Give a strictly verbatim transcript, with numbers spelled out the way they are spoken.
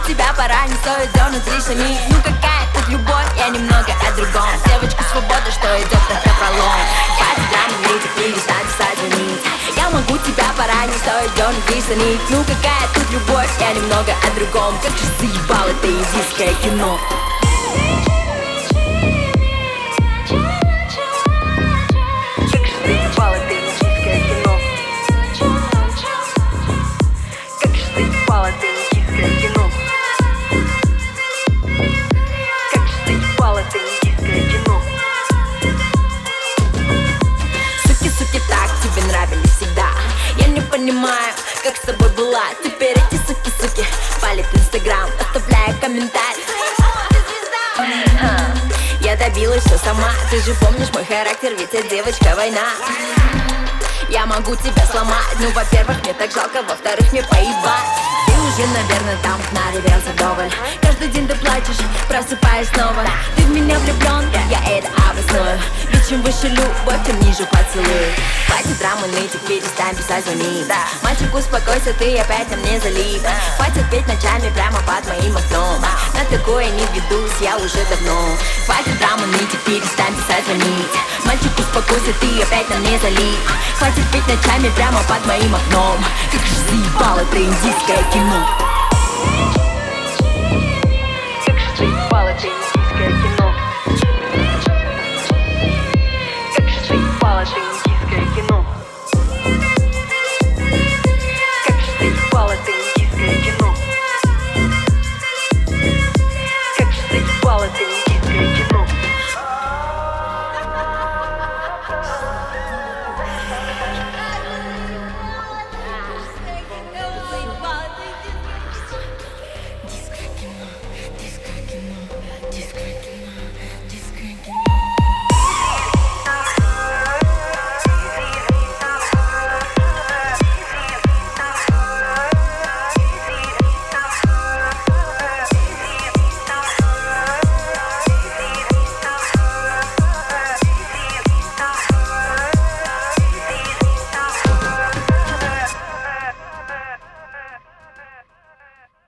тебя пора, не стоит дернуть лишний. Ну какая тут любовь, я немного о другом. Девочка, свобода, что идет на пролом. Хватит драмы, видеть, перестань писать, звонить. Я могу тебя пора, не стоит дернуть лишний. Ну какая тут любовь, я немного о другом. Как же заебало это индийское кино. Понимаю, как с тобой была. Теперь эти суки-суки палят инстаграм, оставляя комментарий. Я добилась все сама. Ты же помнишь мой характер, ведь я девочка война. Я могу тебя сломать. Ну, во-первых, мне так жалко, во-вторых, мне поебать. Ты уже, наверное, там наревелся вдоволь. Каждый день ты плачешь, просыпаясь снова. Ты в меня влюблен, я это обосную. Ведь чем выше любовь, тем ниже поцелуй. Хватит драмы нытик, перестань писать, звонить. Мальчик, успокойся, ты опять на мне залип. Хватит петь ночами прямо под моим окном. На такое не ведусь я уже давно. Хватит драмы нытик, перестань писать, звонить. Мальчик, успокойся, ты опять на мне залип. Хватит петь ночами прямо под моим окном. Как же заебало это индийское кино. Как же заебало это индийское кино.